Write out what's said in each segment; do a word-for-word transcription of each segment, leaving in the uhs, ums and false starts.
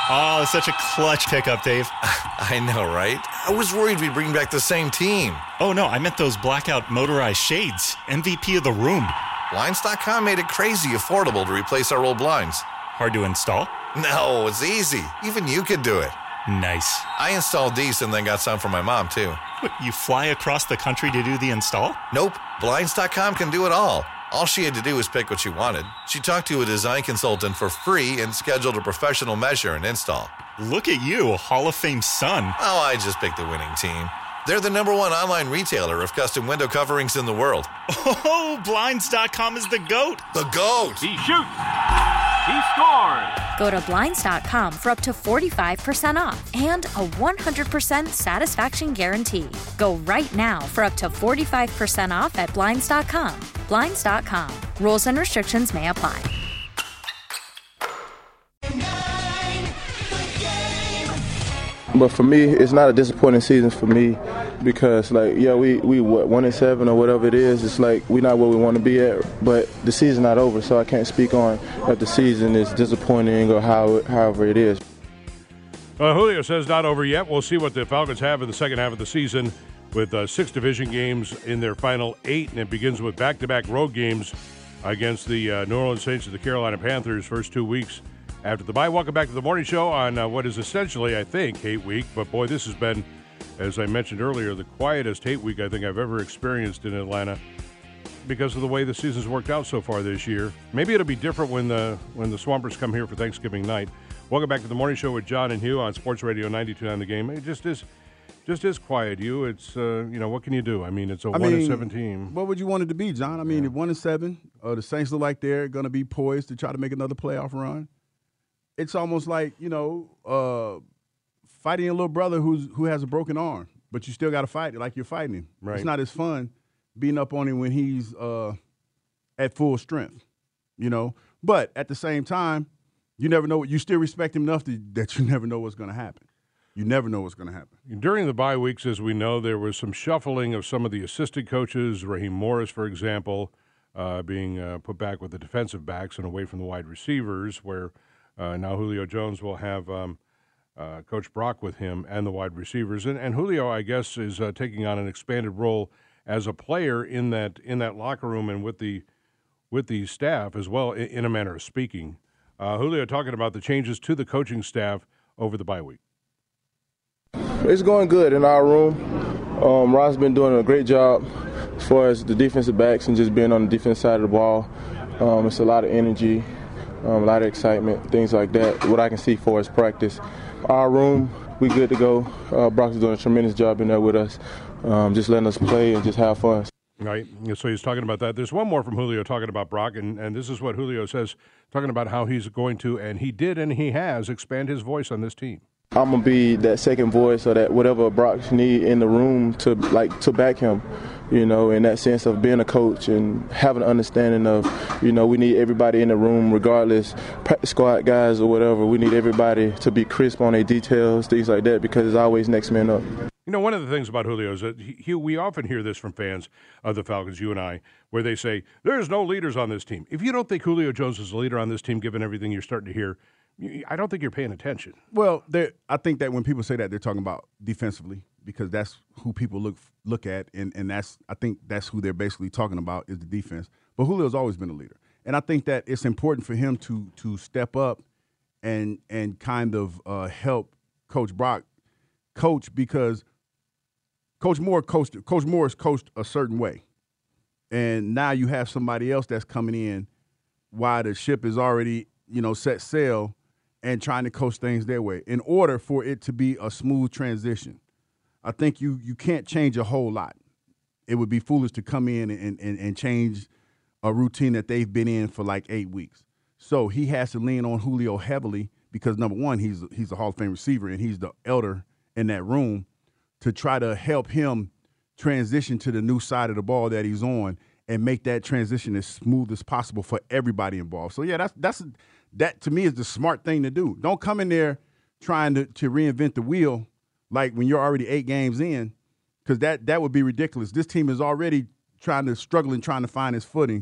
Oh, such a clutch pickup, Dave. I know, right? I was worried we'd bring back the same team. Oh, no, I meant those blackout motorized shades. M V P of the room. Blinds dot com made it crazy affordable to replace our old blinds. Hard to install? No, it's easy. Even you could do it. Nice. I installed these and then got some for my mom, too. What, you fly across the country to do the install? Nope. Blinds dot com can do it all. All she had to do was pick what she wanted. She talked to a design consultant for free and scheduled a professional measure and install. Look at you, Hall of Fame son. Oh, I just picked the winning team. They're the number one online retailer of custom window coverings in the world. Oh, Blinds dot com is the GOAT. The GOAT! He shoots. He scores. Go to Blinds dot com for up to forty-five percent off and a one hundred percent satisfaction guarantee. Go right now for up to forty-five percent off at Blinds dot com. Blinds dot com. Rules and restrictions may apply. But for me, it's not a disappointing season for me because, like, yeah, we, we what, one and seven or whatever it is. It's like we're not where we want to be at, but the season's not over, so I can't speak on if the season is disappointing or how however it is. Uh, Julio says not over yet. We'll see what the Falcons have in the second half of the season with uh, six division games in their final eight, and it begins with back-to-back road games against the uh, New Orleans Saints and the Carolina Panthers first two weeks after the bye. Welcome back to the morning show on uh, what is essentially, I think, hate week. But, boy, this has been, as I mentioned earlier, the quietest hate week I think I've ever experienced in Atlanta because of the way the season's worked out so far this year. Maybe it'll be different when the when the Swampers come here for Thanksgiving night. Welcome back to the morning show with John and Hugh on Sports Radio ninety-two point nine The Game. It just is just is quiet, Hugh. It's, uh, you know, what can you do? I mean, it's a I one mean, and seven team. What would you want it to be, John? I mean, Yeah. at one and seven, uh, the Saints look like they're going to be poised to try to make another playoff run. It's almost like, you know, uh, fighting a little brother who's who has a broken arm, but you still got to fight it like you're fighting him. Right. It's not as fun beating up on him when he's uh, at full strength, you know. But at the same time, you never know. You still respect him enough to, that you never know what's going to happen. You never know what's going to happen. During the bye weeks, as we know, there was some shuffling of some of the assistant coaches, Raheem Morris, for example, uh, being uh, put back with the defensive backs and away from the wide receivers, where uh, now Julio Jones will have um, uh, Coach Brock with him and the wide receivers. And, and Julio, I guess, is uh, taking on an expanded role as a player in that in that locker room and with the with the staff as well, in, in a manner of speaking. Uh, Julio talking about the changes to the coaching staff over the bye week. It's going good in our room. Um, Rod's been doing a great job as far as the defensive backs and just being on the defense side of the ball. Um, it's a lot of energy, um, a lot of excitement, things like that. What I can see for his practice. Our room, we good to go. Uh, Brock's doing a tremendous job in there with us, um, just letting us play and just have fun. Right. So he's talking about that. There's one more from Julio talking about Brock, and, and this is what Julio says, talking about how he's going to, and he did and he has, expand his voice on this team. I'm gonna be that second voice or that whatever Brock need in the room to like to back him, you know, in that sense of being a coach and having an understanding of, you know, we need everybody in the room, regardless, practice squad guys or whatever. We need everybody to be crisp on their details, things like that, because it's always next man up. You know, one of the things about Julio is that he, he, we often hear this from fans of the Falcons, you and I, where they say, there's no leaders on this team. If you don't think Julio Jones is a leader on this team, given everything you're starting to hear, I don't think you're paying attention. Well, I think that when people say that, they're talking about defensively because that's who people look look at, and, and that's I think that's who they're basically talking about is the defense. But Julio's always been a leader, and I think that it's important for him to to step up and and kind of uh, help Coach Brock coach because Coach Moore coached Coach Morris coached a certain way, and now you have somebody else that's coming in while the ship is already you know set sail. And trying to coach things their way in order for it to be a smooth transition. I think you you can't change a whole lot. It would be foolish to come in and, and, and change a routine that they've been in for like eight weeks. So he has to lean on Julio heavily because, number one, he's he's a Hall of Fame receiver and he's the elder in that room to try to help him transition to the new side of the ball that he's on and make that transition as smooth as possible for everybody involved. So, yeah, that's that's – that, to me, is the smart thing to do. Don't come in there trying to, to reinvent the wheel like when you're already eight games in because that, that would be ridiculous. This team is already trying to struggle and trying to find its footing,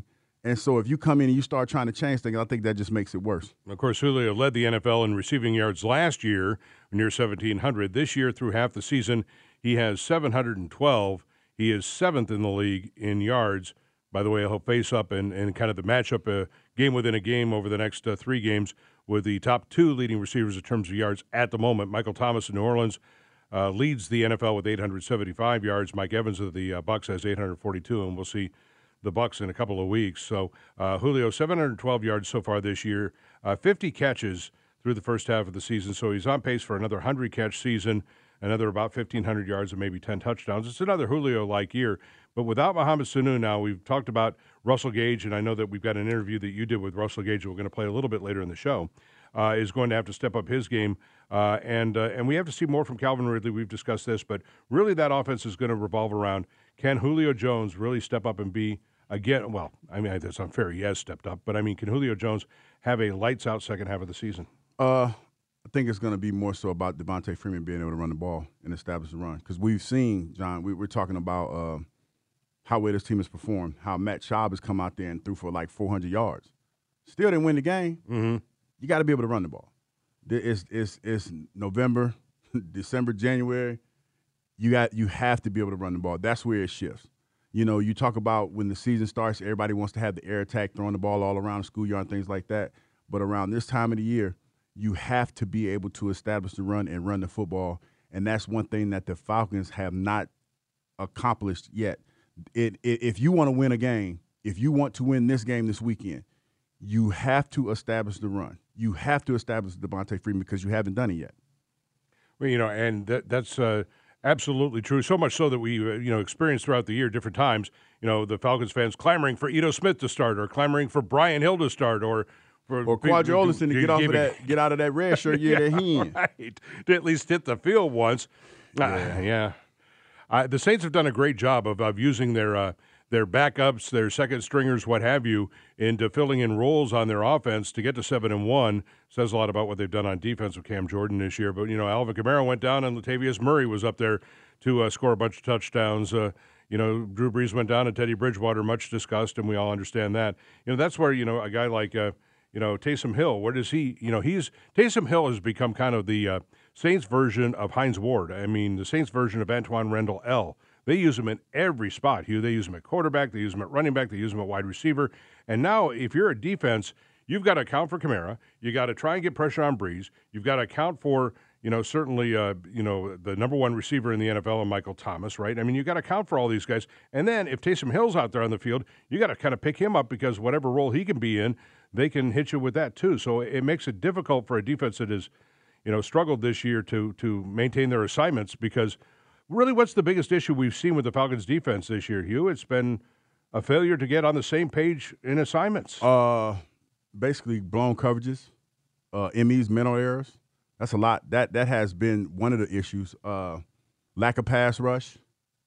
And so if you come in and you start trying to change things, I think that just makes it worse. Of course, Julio led the N F L in receiving yards last year, near seventeen hundred. This year, through half the season, he has seven hundred twelve. He is seventh in the league in yards. By the way, he'll face up in, in kind of the matchup, uh, game within a game over the next uh, three games with the top two leading receivers in terms of yards at the moment. Michael Thomas in New Orleans uh, leads the N F L with eight hundred seventy-five yards. Mike Evans of the uh, Bucs has eight hundred forty-two, and we'll see the Bucs in a couple of weeks. So uh, Julio, seven hundred twelve yards so far this year, uh, fifty catches through the first half of the season. So he's on pace for another one hundred catch season, another about fifteen hundred yards and maybe ten touchdowns. It's another Julio-like year. But without Mohamed Sanu now, we've talked about Russell Gage, and I know that we've got an interview that you did with Russell Gage that we're going to play a little bit later in the show, uh, is going to have to step up his game. Uh, and uh, and we have to see more from Calvin Ridley. We've discussed this, but really that offense is going to revolve around, can Julio Jones really step up and be, again, well, I mean, that's unfair. He has stepped up. But, I mean, can Julio Jones have a lights-out second half of the season? Uh, I think it's going to be more so about Devontae Freeman being able to run the ball and establish the run. Because we've seen, John, we, we're talking about uh, how well this team has performed, how Matt Schaub has come out there and threw for like four hundred yards. Still didn't win the game. Mm-hmm. You got to be able to run the ball. It's, it's, it's November, December, January. You got you have to be able to run the ball. That's where it shifts. You know, you talk about when the season starts, everybody wants to have the air attack, throwing the ball all around the schoolyard and things like that. But around this time of the year, you have to be able to establish the run and run the football. And that's one thing that the Falcons have not accomplished yet. It, it, if you want to win a game, if you want to win this game this weekend, you have to establish the run. You have to establish Devontae Freeman because you haven't done it yet. Well, you know, and that, that's uh, absolutely true. So much so that we, uh, you know, experienced throughout the year different times, you know, the Falcons fans clamoring for Ito Smith to start or clamoring for Brian Hill to start or for or Quadri Olison to get off of that, get out of that red shirt year yeah, that he in. Right. To at least hit the field once. Yeah. Uh, yeah. Uh, the Saints have done a great job of, of using their uh, their backups, their second stringers, what have you, into filling in roles on their offense to get to seven and one. Says a lot about what they've done on defense with Cam Jordan this year. But you know, Alvin Kamara went down, and Latavius Murray was up there to uh, score a bunch of touchdowns. Uh, you know, Drew Brees went down, and Teddy Bridgewater, much discussed, and we all understand that. You know, that's where you know a guy like uh, you know Taysom Hill. Where does he? You know, he's Taysom Hill has become kind of the uh, Saints version of Hines Ward. I mean, the Saints version of Antoine Randall L. They use him in every spot, Hugh. They use him at quarterback. They use him at running back. They use him at wide receiver. And now, if you're a defense, you've got to account for Kamara. You got to try and get pressure on Brees. You've got to account for, you know, certainly, uh, you know, the number one receiver in the N F L, and Michael Thomas, right? I mean, you've got to account for all these guys. And then if Taysom Hill's out there on the field, you got to kind of pick him up because whatever role he can be in, they can hit you with that too. So it makes it difficult for a defense that has, you know, struggled this year to to maintain their assignments because – really, what's the biggest issue we've seen with the Falcons' defense this year, Hugh? It's been a failure to get on the same page in assignments. Uh, basically, blown coverages, uh, M Es, mental errors. That's a lot. That that has been one of the issues. Uh, lack of pass rush,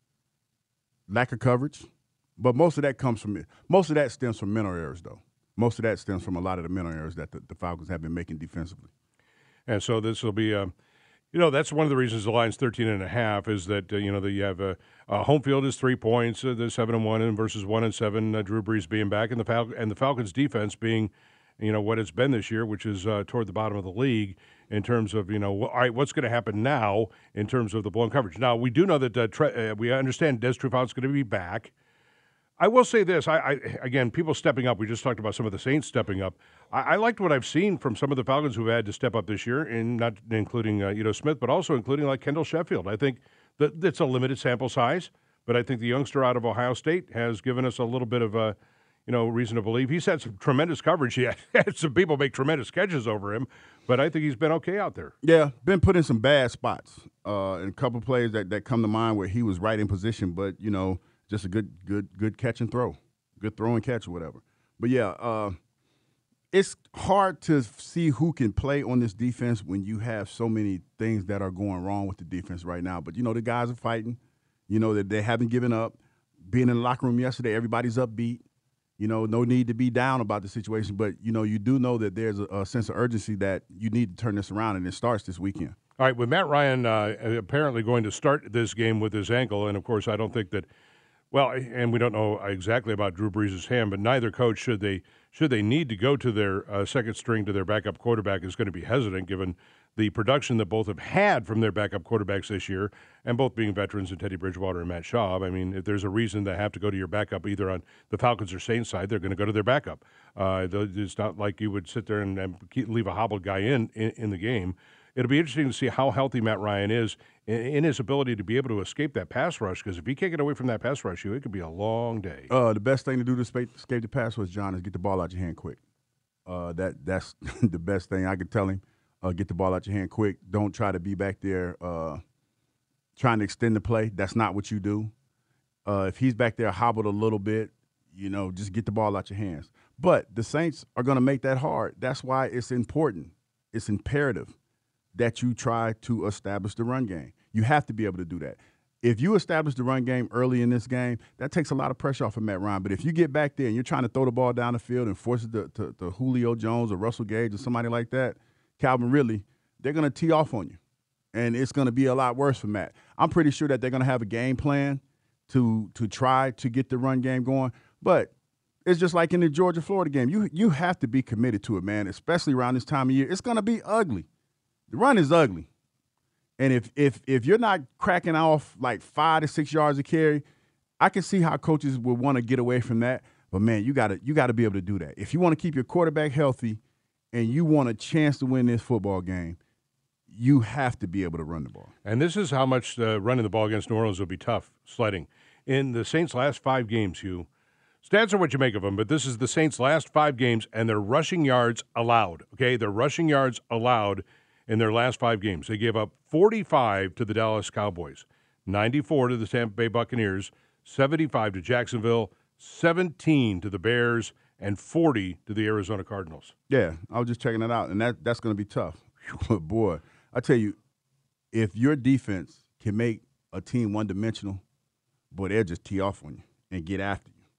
lack of coverage. But most of that comes from most of that stems from mental errors, though. Most of that stems from a lot of the mental errors that the, the Falcons have been making defensively. And so this will be. Um, You know, that's one of the reasons the line's thirteen and a half is that, uh, you know, that you have a uh, uh, home field is three points, uh, the seven and one and versus one and seven, uh, Drew Brees being back, and the Fal- and the Falcons defense being, you know, what it's been this year, which is uh, toward the bottom of the league in terms of, you know, wh- all right, what's going to happen now in terms of the blown coverage. Now, we do know that uh, tre- uh, we understand Des Trufant's going to be back. I will say this, I, I again, people stepping up. We just talked about some of the Saints stepping up. I, I liked what I've seen from some of the Falcons who've had to step up this year, and not including uh, Ito Smith, but also including like Kendall Sheffield. I think that it's a limited sample size, but I think the youngster out of Ohio State has given us a little bit of a, you know, reason to believe. He's had some tremendous coverage. He had some people make tremendous catches over him, but I think he's been okay out there. Yeah, been put in some bad spots. Uh, and a couple of plays that, that come to mind where he was right in position, but, you know, just a good, good, good catch and throw, good throw and catch or whatever. But yeah, uh, it's hard to see who can play on this defense when you have so many things that are going wrong with the defense right now. But you know the guys are fighting. You know that they haven't given up. Being in the locker room yesterday, everybody's upbeat. You know, no need to be down about the situation. But you know, you do know that there's a, a sense of urgency that you need to turn this around, and it starts this weekend. All right, with Matt Ryan uh, apparently going to start this game with his ankle, and of course, I don't think that. Well, and we don't know exactly about Drew Brees' hand, but neither coach, should they should they need to go to their uh, second string to their backup quarterback, is going to be hesitant given the production that both have had from their backup quarterbacks this year, and both being veterans in Teddy Bridgewater and Matt Schaub. I mean, if there's a reason to have to go to your backup either on the Falcons or Saints side, they're going to go to their backup. Uh, it's not like you would sit there and, and keep, leave a hobbled guy in, in in the game. It'll be interesting to see how healthy Matt Ryan is in, in his ability to be able to escape that pass rush, because if he can't get away from that pass rush, you, it could be a long day. Uh, the best thing to do to escape, escape the pass rush, John, is get the ball out your hand quick. Uh, that That's the best thing I could tell him. Uh, get the ball out your hand quick. Don't try to be back there uh, trying to extend the play. That's not what you do. Uh, if he's back there hobbled a little bit, you know, just get the ball out your hands. But the Saints are going to make that hard. That's why it's important. It's imperative that you try to establish the run game. You have to be able to do that. If you establish the run game early in this game, that takes a lot of pressure off of Matt Ryan. But if you get back there and you're trying to throw the ball down the field and force it to, to, to Julio Jones or Russell Gage or somebody like that, Calvin Ridley, they're going to tee off on you. And it's going to be a lot worse for Matt. I'm pretty sure that they're going to have a game plan to to try to get the run game going. But it's just like in the Georgia-Florida game. You, you have to be committed to it, man, especially around this time of year. It's going to be ugly. The run is ugly. And if if if you're not cracking off like five to six yards a carry, I can see how coaches would want to get away from that. But, man, you got to you got to be able to do that. If you want to keep your quarterback healthy and you want a chance to win this football game, you have to be able to run the ball. And this is how much uh, running the ball against New Orleans will be tough, sledding. In the Saints' last five games, Hugh, stats are what you make of them, but this is the Saints' last five games, and their rushing yards allowed, okay? Their rushing yards allowed in their last five games. They gave up forty-five to the Dallas Cowboys, ninety-four to the Tampa Bay Buccaneers, seventy-five to Jacksonville, seventeen to the Bears, and forty to the Arizona Cardinals. Yeah, I was just checking that out, and that that's going to be tough. Boy, I tell you, if your defense can make a team one-dimensional, boy, they'll just tee off on you and get after you.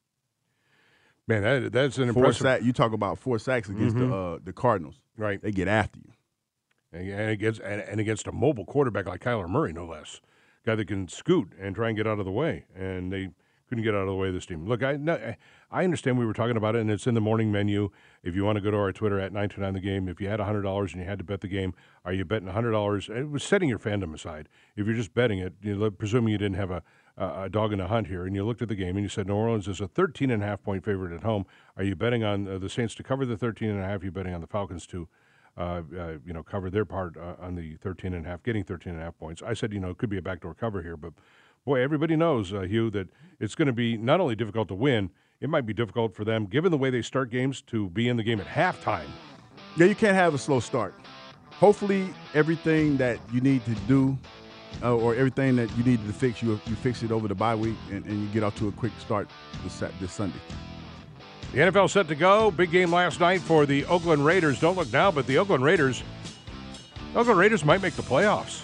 Man, that, that's an four impressive. Sack, you talk about four sacks against mm-hmm. the uh, the Cardinals. Right. They get after you. And against, and against a mobile quarterback like Kyler Murray, no less. Guy that can scoot and try and get out of the way. And they couldn't get out of the way of this team. Look, I I understand we were talking about it, and it's in the morning menu. If you want to go to our Twitter at nine two nine The Game, if you had one hundred dollars and you had to bet the game, are you betting one hundred dollars? It was setting your fandom aside. If you're just betting it, you know, presuming you didn't have a, a dog in the hunt here, and you looked at the game and you said New Orleans is a thirteen and a half point favorite at home, are you betting on uh, the Saints to cover the thirteen and a half? Are you betting on the Falcons to Uh, uh, you know, cover their part uh, on the thirteen and a half, getting thirteen and a half points? I said, you know, it could be a backdoor cover here, but boy, everybody knows, uh, Hugh, that it's going to be not only difficult to win, it might be difficult for them, given the way they start games, to be in the game at halftime. Yeah, you can't have a slow start. Hopefully, everything that you need to do uh, or everything that you need to fix, you you fix it over the bye week, and, and you get off to a quick start this, this Sunday. The N F L set to go. Big game last night for the Oakland Raiders. Don't look now, but the Oakland Raiders, Oakland Raiders might make the playoffs.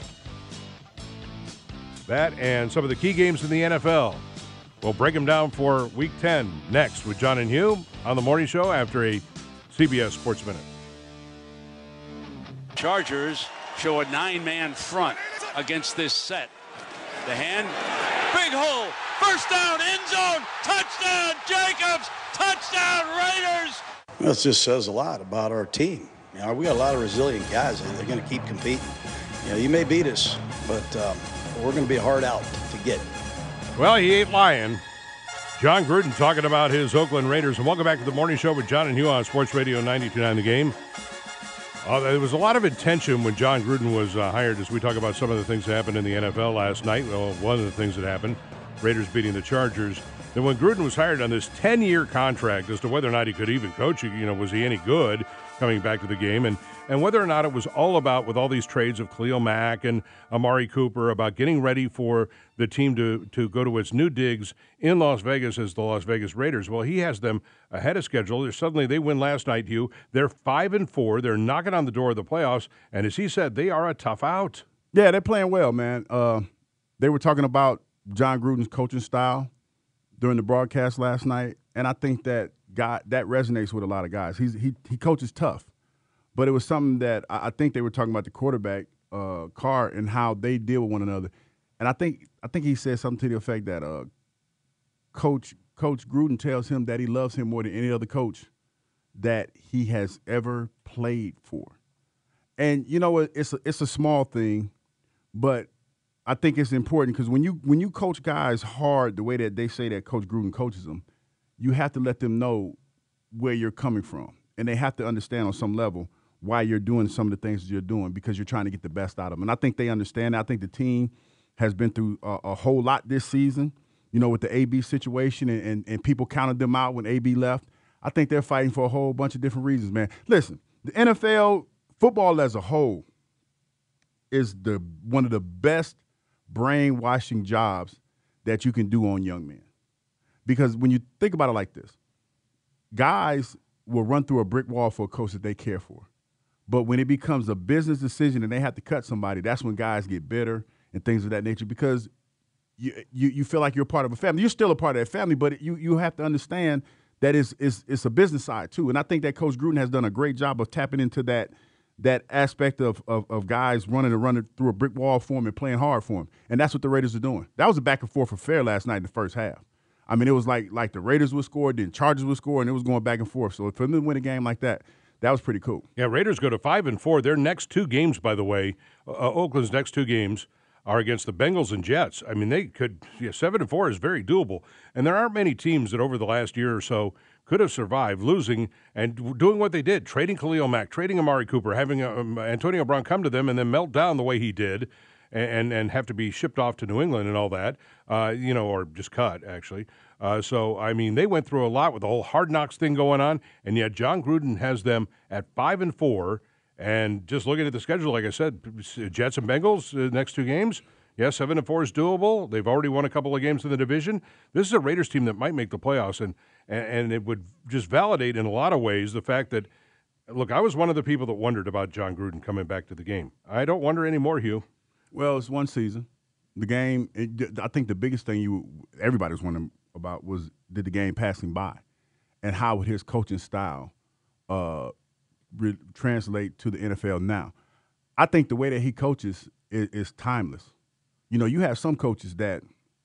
That and some of the key games in the N F L. We'll break them down for Week ten next with John and Hugh on the morning show after a C B S Sports Minute. Chargers show a nine-man front against this set. The hand, big hole, first down, end zone, touchdown, Jacobs, touchdown, Raiders. Well, it just says a lot about our team. You know, we got a lot of resilient guys, and they're going to keep competing. You know, you may beat us, but um, we're going to be hard out to get. Well, he ain't lying. John Gruden talking about his Oakland Raiders. And welcome back to the morning show with John and Hugh on Sports Radio ninety-two point nine The Game. Uh, there was a lot of attention when John Gruden was uh, hired as we talk about some of the things that happened in the N F L last night. Well, one of the things that happened, Raiders beating the Chargers. Then when Gruden was hired on this ten-year contract as to whether or not he could even coach, you know, was he any good coming back to the game, and, and whether or not it was all about, with all these trades of Khalil Mack and Amari Cooper, about getting ready for the team to, to go to its new digs in Las Vegas as the Las Vegas Raiders. Well, he has them ahead of schedule. Suddenly they win last night, Hugh. They're five and four. They're knocking on the door of the playoffs, and as he said, they are a tough out. Yeah, they're playing well, man. Uh, they were talking about John Gruden's coaching style during the broadcast last night, and I think that guy, that resonates with a lot of guys. He's, he he coaches tough, but it was something that I, I think they were talking about the quarterback, uh, Carr, and how they deal with one another. And I think I think he said something to the effect that uh, Coach Coach Gruden tells him that he loves him more than any other coach that he has ever played for. And you know what? It's a, it's a small thing, but I think it's important because when you when you coach guys hard the way that they say that Coach Gruden coaches them, you have to let them know where you're coming from, and they have to understand on some level why you're doing some of the things that you're doing because you're trying to get the best out of them. And I think they understand that. I think the team has been through a, a whole lot this season, you know, with the A B situation and, and, and people counted them out when A B left. I think they're fighting for a whole bunch of different reasons, man. Listen, the N F L, football as a whole, is the one of the best brainwashing jobs that you can do on young men. Because when you think about it like this, guys will run through a brick wall for a coach that they care for. But when it becomes a business decision and they have to cut somebody, that's when guys get bitter and things of that nature because you you, you feel like you're part of a family. You're still a part of that family, but you you have to understand that it's, it's, it's a business side too. And I think that Coach Gruden has done a great job of tapping into that that aspect of, of, of guys running and running through a brick wall for him and playing hard for him. And that's what the Raiders are doing. That was a back and forth affair last night in the first half. I mean, it was like like the Raiders would score, then Chargers would score, and it was going back and forth. So for them to win a game like that, that was pretty cool. Yeah, Raiders go to five and four. Their next two games, by the way, uh, Oakland's next two games are against the Bengals and Jets. I mean, they could yeah, seven and four is very doable. And there aren't many teams that over the last year or so could have survived losing and doing what they did, trading Khalil Mack, trading Amari Cooper, having um, Antonio Brown come to them and then melt down the way he did, and and have to be shipped off to New England and all that, uh, you know, or just cut actually. Uh, so I mean, they went through a lot with the whole Hard Knocks thing going on, and yet John Gruden has them at five and four. And just looking at the schedule, like I said, Jets and Bengals, the next two games, yeah, seven and four is doable. They've already won a couple of games in the division. This is a Raiders team that might make the playoffs, and and it would just validate in a lot of ways the fact that, look, I was one of the people that wondered about John Gruden coming back to the game. I don't wonder anymore, Hugh. Well, it's one season. The game, it, I think the biggest thing you everybody was wondering about was did the game pass him by, and how would his coaching style uh, re- translate to the N F L now? I think the way that he coaches is, is timeless. You know, you have some coaches that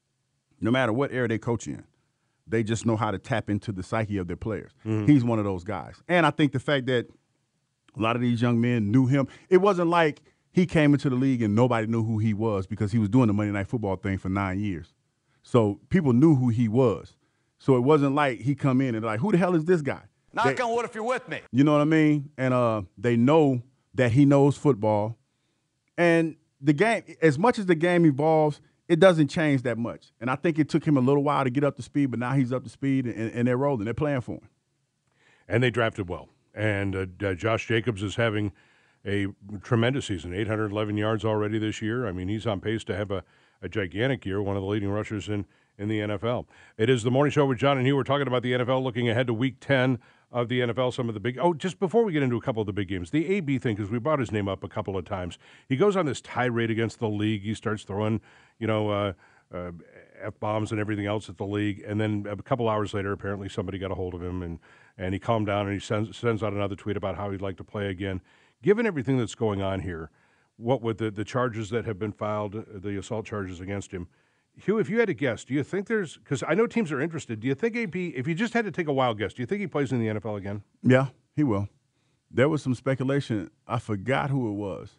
no matter what era they coach in, they just know how to tap into the psyche of their players. Mm-hmm. He's one of those guys. And I think the fact that a lot of these young men knew him, it wasn't like he came into the league and nobody knew who he was because he was doing the Monday Night Football thing for nine years. So people knew who he was. So it wasn't like he come in and like, who the hell is this guy? Knock they, on wood if you're with me. You know what I mean? And uh, they know that he knows football. And the game, as much as the game evolves, it doesn't change that much. And I think it took him a little while to get up to speed, but now he's up to speed and, and they're rolling. They're playing for him. And they drafted well. And uh, uh, Josh Jacobs is having a tremendous season, eight hundred eleven yards already this year. I mean, he's on pace to have a, a gigantic year, one of the leading rushers in, in the N F L. It is the Morning Show with John and Hugh. We're talking about the N F L, looking ahead to Week ten of the N F L, some of the big – oh, just before we get into a couple of the big games, the A B thing, because we brought his name up a couple of times. He goes on this tirade against the league. He starts throwing, you know, uh, uh, F-bombs and everything else at the league. And then a couple hours later, apparently somebody got a hold of him, and, and he calmed down, and he sends, sends out another tweet about how he'd like to play again. Given everything that's going on here, what with the, the charges that have been filed, the assault charges against him, Hugh, if you had to guess, do you think there's – because I know teams are interested. Do you think A P – if you just had to take a wild guess, do you think he plays in the N F L again? Yeah, he will. There was some speculation. I forgot who it was.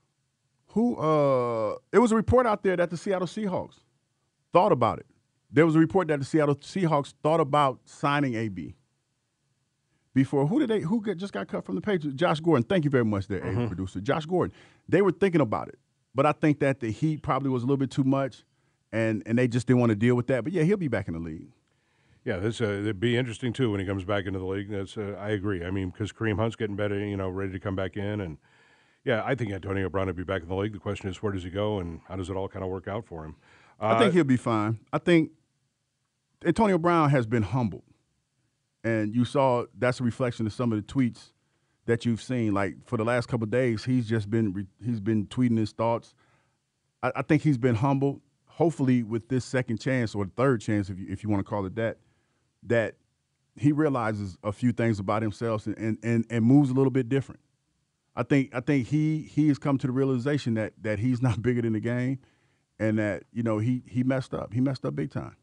Who uh, – it was a report out there that the Seattle Seahawks thought about it. There was a report that the Seattle Seahawks thought about signing A B. Before, who did they? Who get, just got cut from the page? Josh Gordon. Thank you very much, there, mm-hmm. producer. Josh Gordon. They were thinking about it, but I think that the heat probably was a little bit too much, and and they just didn't want to deal with that. But yeah, he'll be back in the league. Yeah, this uh, it'd be interesting too when he comes back into the league. That's uh, I agree. I mean, because Kareem Hunt's getting better, you know, ready to come back in, and yeah, I think Antonio Brown will be back in the league. The question is, where does he go, and how does it all kind of work out for him? Uh, I think he'll be fine. I think Antonio Brown has been humbled. And you saw that's a reflection of some of the tweets that you've seen. Like for the last couple of days, he's just been he's been tweeting his thoughts. I, I think he's been humbled. Hopefully, with this second chance or third chance, if you, if you want to call it that, that he realizes a few things about himself and, and, and, and moves a little bit different. I think I think he he has come to the realization that that he's not bigger than the game, and that you know he he messed up. He messed up big time.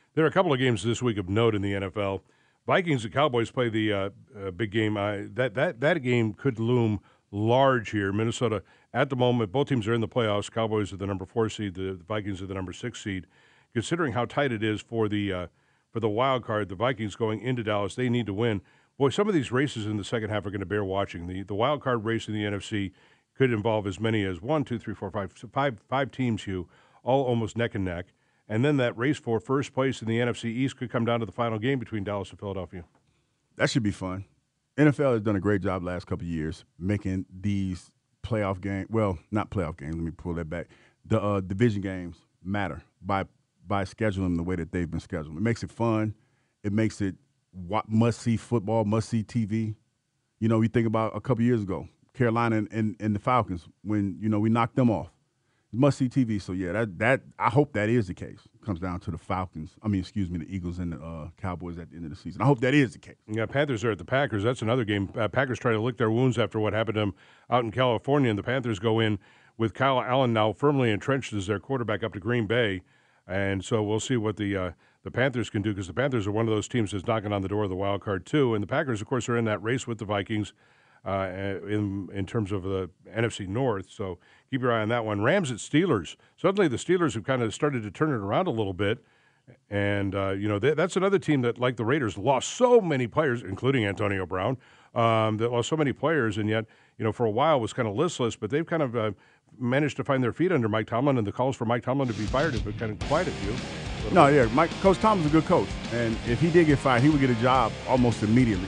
There are a couple of games this week of note in the N F L. Vikings and Cowboys play the uh, uh, big game. Uh, that, that, that game could loom large here. Minnesota, at the moment, both teams are in the playoffs. Cowboys are the number four seed. The, the Vikings are the number six seed. Considering how tight it is for the uh, for the wild card, the Vikings going into Dallas, they need to win. Boy, some of these races in the second half are going to bear watching. The the wild card race in the N F C could involve as many as one, two, three, four, five, five, five teams, Hugh, all almost neck and neck. And then that race for first place in the N F C East could come down to the final game between Dallas and Philadelphia. That should be fun. N F L has done a great job last couple of years making these playoff games, well, not playoff games, let me pull that back, the uh, division games matter by by scheduling them the way that they've been scheduled. It makes it fun. It makes it must-see football, must-see T V. You know, you think about a couple years ago, Carolina and, and, and the Falcons, when, you know, we knocked them off. Must-see T V. So, yeah, that that I hope that is the case. It comes down to the Falcons. I mean, excuse me, the Eagles and the uh, Cowboys at the end of the season. I hope that is the case. Yeah, Panthers are at the Packers. That's another game. Uh, Packers try to lick their wounds after what happened to them out in California, and the Panthers go in with Kyle Allen now firmly entrenched as their quarterback up to Green Bay. And so we'll see what the uh, the Panthers can do, because the Panthers are one of those teams that's knocking on the door of the wild card too. And the Packers, of course, are in that race with the Vikings uh, in in terms of the N F C North. So keep your eye on that one. Rams at Steelers. Suddenly the Steelers have kind of started to turn it around a little bit. And, uh, you know, they, that's another team that, like the Raiders, lost so many players, including Antonio Brown, um, that lost so many players, and yet, you know, for a while was kind of listless, but they've kind of uh, managed to find their feet under Mike Tomlin, and the calls for Mike Tomlin to be fired have been kind of quieted a few. No, yeah, Mike, Coach Tomlin's a good coach, and if he did get fired, he would get a job almost immediately.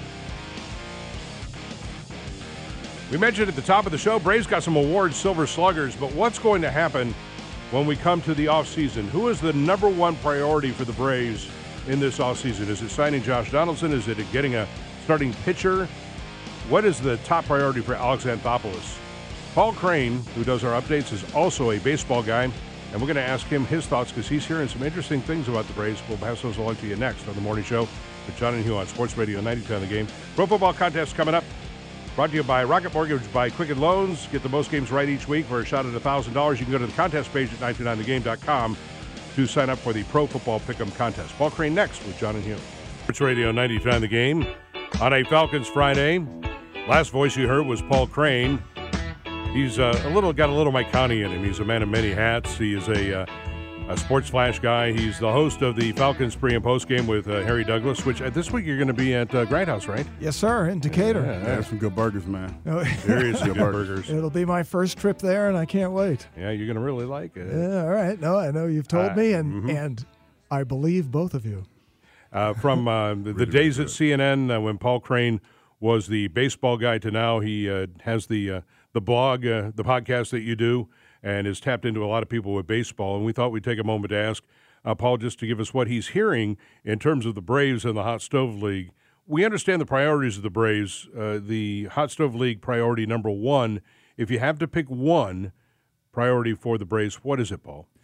We mentioned at the top of the show, Braves got some awards, Silver Sluggers, but what's going to happen when we come to the offseason? Who is the number one priority for the Braves in this offseason? Is it signing Josh Donaldson? Is it getting a starting pitcher? What is the top priority for Alex Anthopoulos? Paul Crane, who does our updates, is also a baseball guy, and we're going to ask him his thoughts because he's hearing some interesting things about the Braves. We'll pass those along to you next on The Morning Show with John and Hugh on Sports Radio ninety-two on The Game. Pro Football Contest coming up. Brought to you by Rocket Mortgage by Quicken Loans. Get the most games right each week for a shot at one thousand dollars. You can go to the contest page at nine two nine the game dot com to sign up for the Pro Football Pick'em Contest. Paul Crane next with John and Hugh. Sports Radio ninety-two on The Game on a Falcons Friday. Last voice you heard was Paul Crane. He's uh, a little got a little Mike Conley in him. He's a man of many hats. He is a, uh, a sports flash guy. He's the host of the Falcons pre and post game with uh, Harry Douglas, which uh, this week you're going to be at uh, Grindhouse, right? Yes, sir, in Decatur. Yeah, yeah, there's some good burgers, man. Seriously good burgers. It'll be my first trip there, and I can't wait. Yeah, you're going to really like it. Yeah, all right. No, I know you've told uh, me, and mm-hmm. and I believe both of you. Uh, from uh, the, really, the days really at C N N uh, when Paul Crane was the baseball guy to now he uh, has the uh, the blog, uh, the podcast that you do, and is tapped into a lot of people with baseball. And we thought we'd take a moment to ask uh, Paul just to give us what he's hearing in terms of the Braves and the Hot Stove League. We understand the priorities of the Braves. Uh, the Hot Stove League priority number one, if you have to pick one priority for the Braves, what is it, Paul?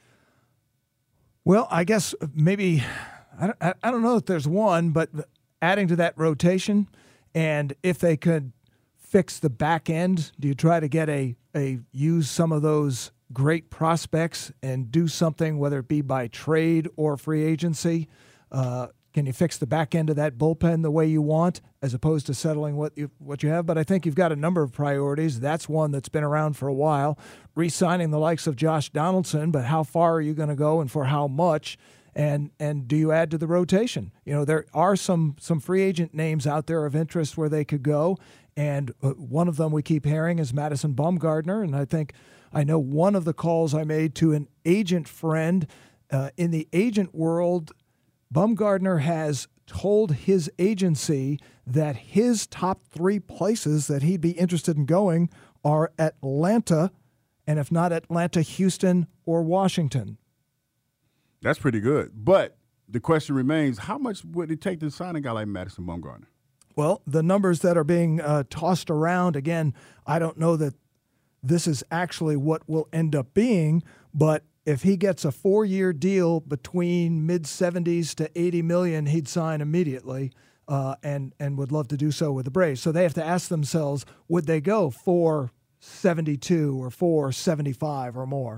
Well, I guess maybe I don't, I don't know if there's one, but adding to that rotation, and if they could fix the back end, do you try to get a, a use some of those great prospects and do something, whether it be by trade or free agency? Uh, can you fix the back end of that bullpen the way you want, as opposed to settling what you what you have? But I think you've got a number of priorities. That's one that's been around for a while. Re-signing the likes of Josh Donaldson, but how far are you going to go and for how much? And and do you add to the rotation? You know, there are some some free agent names out there of interest where they could go, and uh, one of them we keep hearing is Madison Bumgarner. And I think I know one of the calls I made to an agent friend uh, in the agent world, Bumgarner has told his agency that his top three places that he'd be interested in going are Atlanta, and if not Atlanta, Houston or Washington. That's pretty good. But the question remains, how much would it take to sign a guy like Madison Bumgarner? Well, the numbers that are being uh, tossed around, again, I don't know that this is actually what will end up being, but if he gets a four-year deal between mid seventies to eighty million dollars, he'd sign immediately uh, and, and would love to do so with the Braves. So they have to ask themselves, would they go for seventy-two or for seventy-five or more?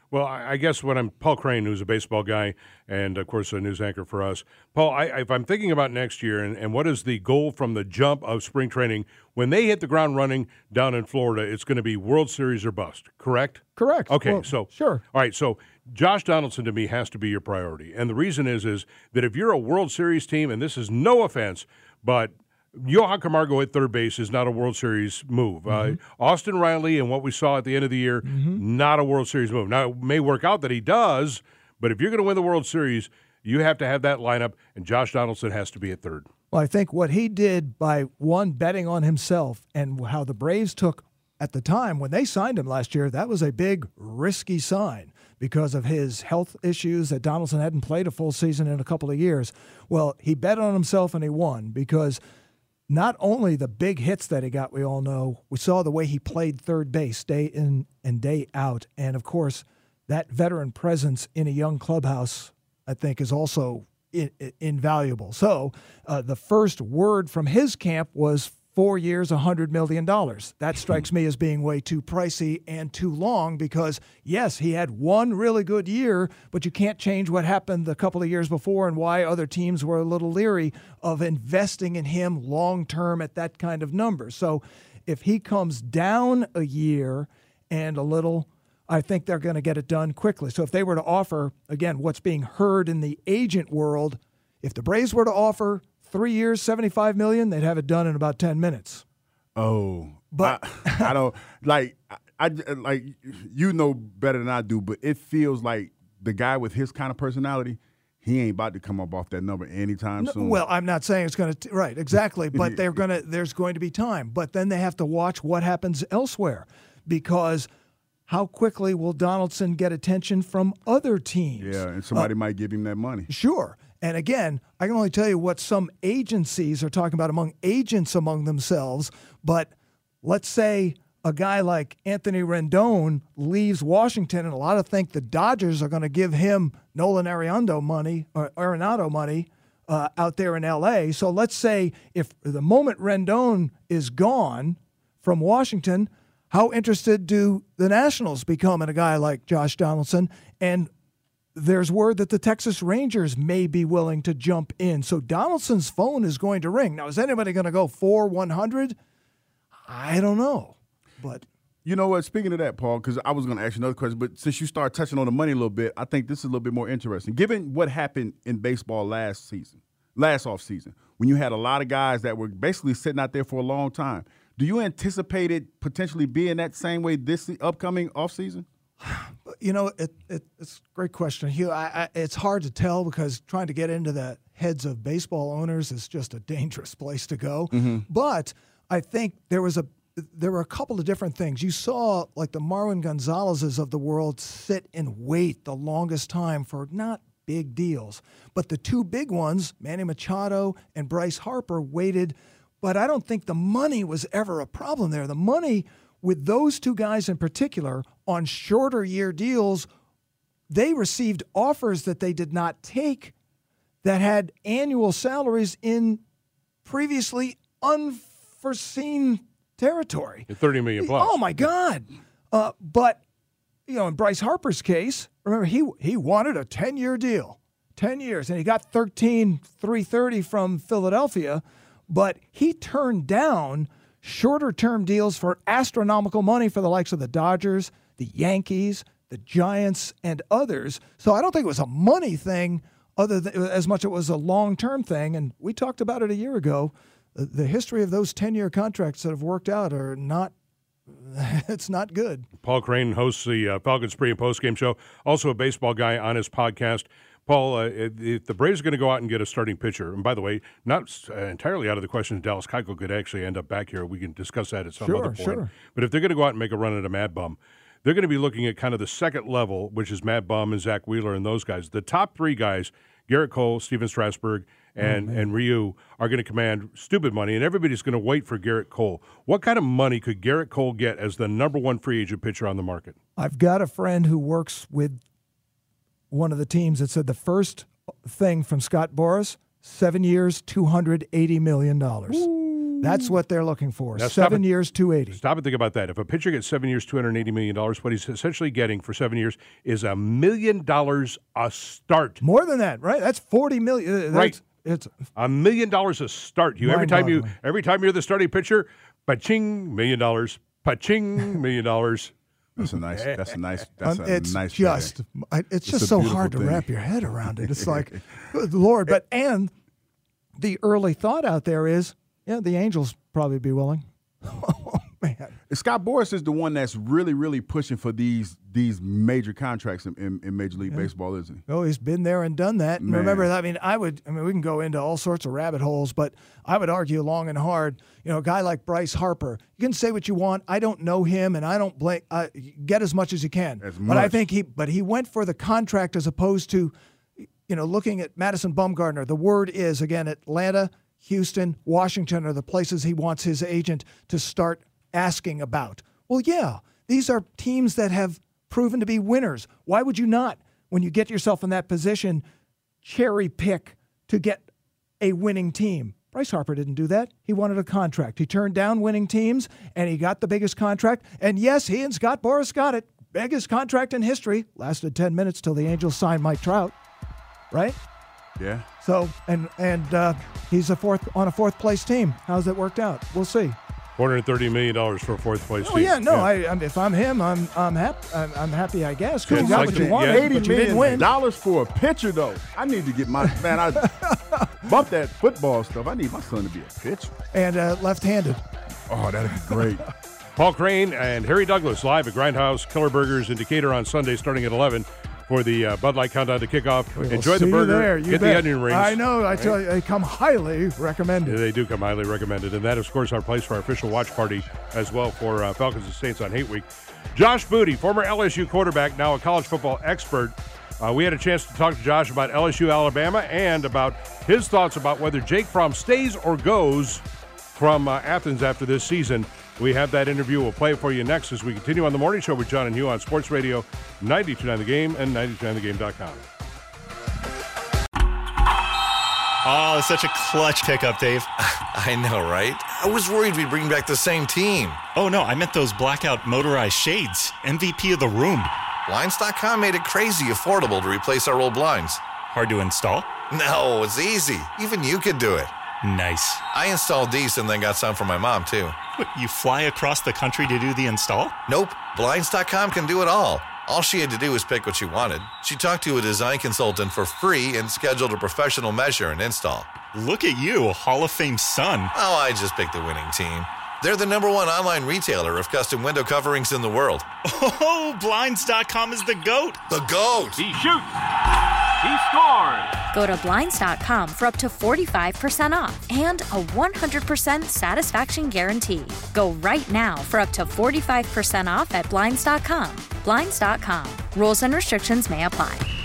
Well, I I guess when I'm Paul Crane, who's a baseball guy and, of course, a news anchor for us. Paul, I, if I'm thinking about next year and, and what is the goal from the jump of spring training, when they hit the ground running down in Florida, it's going to be World Series or bust, correct? Correct. Okay, Well, so sure. All right, so Josh Donaldson to me has to be your priority. And the reason is is that if you're a World Series team, and this is no offense, but Johan Camargo at third base is not a World Series move. Mm-hmm. Uh, Austin Riley and what we saw at the end of the year, mm-hmm. not a World Series move. Now, it may work out that he does, but if you're going to win the World Series, you have to have that lineup, and Josh Donaldson has to be at third. Well, I think what he did by, one, betting on himself and how the Braves took, at the time, when they signed him last year, that was a big, risky sign because of his health issues that Donaldson hadn't played a full season in a couple of years. Well, he bet on himself, and he won because – not only the big hits that he got, we all know, we saw the way he played third base day in and day out. And, of course, that veteran presence in a young clubhouse, I think, is also in, in, invaluable. So uh, the first word from his camp was four years, one hundred million dollars. That strikes me as being way too pricey and too long because, yes, he had one really good year, but you can't change what happened a couple of years before and why other teams were a little leery of investing in him long-term at that kind of number. So if he comes down a year and a little, I think they're going to get it done quickly. So if they were to offer, again, what's being heard in the agent world, if the Braves were to offer three years, seventy-five million dollars, they'd have it done in about ten minutes. Oh, but I, I don't like. I, I like you know better than I do, but it feels like the guy with his kind of personality, he ain't about to come up off that number anytime no, soon. Well, I'm not saying it's going to right exactly, but they're going to. There's going to be time, but then they have to watch what happens elsewhere, because how quickly will Donaldson get attention from other teams? Yeah, and somebody uh, might give him that money. Sure. And again, I can only tell you what some agencies are talking about among agents among themselves. But let's say a guy like Anthony Rendon leaves Washington, and a lot of think the Dodgers are going to give him Nolan Arenado money or Arenado money uh, out there in L A. So let's say if the moment Rendon is gone from Washington, how interested do the Nationals become in a guy like Josh Donaldson? And there's word that the Texas Rangers may be willing to jump in. So Donaldson's phone is going to ring. Now, is anybody going to go for one hundred? I don't know. But you know what? Speaking of that, Paul, because I was going to ask you another question, but since you started touching on the money a little bit, I think this is a little bit more interesting. Given what happened in baseball last season, last offseason, when you had a lot of guys that were basically sitting out there for a long time, do you anticipate it potentially being that same way this upcoming offseason? You know, it, it, it's a great question, Hugh. I, I, it's hard to tell because trying to get into the heads of baseball owners is just a dangerous place to go. Mm-hmm. But I think there was a there were a couple of different things. You saw like the Marwin Gonzalez's of the world sit and wait the longest time for not big deals. But the two big ones, Manny Machado and Bryce Harper, waited. But I don't think the money was ever a problem there. The money with those two guys in particular on shorter year deals, they received offers that they did not take that had annual salaries in previously unforeseen territory. thirty million plus. Oh, my God. Uh, but, you know, in Bryce Harper's case, remember, he he wanted a ten-year deal, ten years, and he got thirteen three thirty from Philadelphia, but he turned down shorter-term deals for astronomical money for the likes of the Dodgers, the Yankees, the Giants, and others. So I don't think it was a money thing other than, as much as it was a long-term thing. And we talked about it a year ago. The history of those ten-year contracts that have worked out are not – it's not good. Paul Crane hosts the uh, Falcons pre- and post-game show, also a baseball guy on his podcast. Paul, uh, if the Braves are going to go out and get a starting pitcher, and by the way, not entirely out of the question that Dallas Keuchel could actually end up back here. We can discuss that at some sure, other point. Sure. But if they're going to go out and make a run at a Mad Bum, they're going to be looking at kind of the second level, which is Mad Bum and Zach Wheeler and those guys. The top three guys, Garrett Cole, Steven Strasburg, and, oh, and Ryu, are going to command stupid money, and everybody's going to wait for Garrett Cole. What kind of money could Garrett Cole get as the number one free agent pitcher on the market? I've got a friend who works with one of the teams that said the first thing from Scott Boras, seven years, two hundred eighty million dollars. That's what they're looking for. Now, seven stop years, two eighty. Stop and think about that. If a pitcher gets seven years, two hundred eighty million dollars, what he's essentially getting for seven years is a million dollars a start. More than that, right? That's forty million dollars. Right. It's a million dollars a start. You every time you every time you're the starting pitcher, pa-ching, million dollars, pa-ching, million dollars. That's a nice. That's a nice. That's a it's nice. Just, I, it's, it's just so hard thing. to wrap your head around it. It's like, good Lord. But and the early thought out there is, yeah, the Angels probably be willing. Oh man, Scott Boras is the one that's really, really pushing for these these major contracts in, in, in Major League yeah. Baseball, isn't he? Oh, he's been there and done that. And remember, I mean, I would. I mean, we can go into all sorts of rabbit holes, but I would argue long and hard. You know, a guy like Bryce Harper. You can say what you want. I don't know him, and I don't blame. Uh, get as much as you can. As but much. I think he. But he went for the contract as opposed to, you know, looking at Madison Bumgarner. The word is again Atlanta, Houston, Washington are the places he wants his agent to start asking about. Well, yeah, these are teams that have proven to be winners. Why would you not, when you get yourself in that position, cherry pick to get a winning team? Bryce Harper didn't do that. He wanted a contract. He turned down winning teams, and he got the biggest contract. And yes, he and Scott Boras got it. Biggest contract in history. Lasted ten minutes till the Angels signed Mike Trout. Right? Yeah. So, and and uh, he's a fourth on a fourth place team. How's it worked out? We'll see. four hundred thirty million dollars for a fourth place oh, team. yeah, no, yeah. I, I'm, if I'm him, I'm I'm happy. I'm, I'm happy, I guess, because Yeah, you got like what you the- wanted, yeah. but you didn't win. Dollars for a pitcher, though. I need to get my man. I bump that football stuff. I need my son to be a pitcher. And uh, left-handed. Oh, that'd be great. Paul Crane and Harry Douglas live at Grindhouse Killer Burgers in Decatur on Sunday starting at eleven for the uh, Bud Light Countdown to kickoff. We'll Enjoy see the you burger. there. You Get bet. the onion rings. I know. I tell you, they come highly recommended. They do come highly recommended. And that, of course, our place for our official watch party as well for uh, Falcons and Saints on Hate Week. Josh Booty, former L S U quarterback, now a college football expert. Uh, we had a chance to talk to Josh about L S U Alabama and about his thoughts about whether Jake Fromm stays or goes from uh, Athens after this season. We have that interview. We'll play it for you next as we continue on the morning show with John and Hugh on Sports Radio ninety-two point nine The Game and ninety-two point nine the game dot com. Oh, it's such a clutch pickup, Dave. I know, right? I was worried we'd bring back the same team. Oh, no, I meant those blackout motorized shades. M V P of the room. Blinds dot com made it crazy affordable to replace our old blinds. Hard to install? No, it's easy. Even you could do it. Nice. I installed these and then got some for my mom, too. What, you fly across the country to do the install? Nope. Blinds dot com can do it all. All she had to do was pick what she wanted. She talked to a design consultant for free and scheduled a professional measure and install. Look at you, a Hall of Fame son. Oh, I just picked the winning team. They're the number one online retailer of custom window coverings in the world. Oh, Blinds dot com is the GOAT. The GOAT! He shoots. He scores. Go to Blinds dot com for up to forty-five percent off and a one hundred percent satisfaction guarantee. Go right now for up to forty-five percent off at Blinds dot com. Blinds dot com. Rules and restrictions may apply.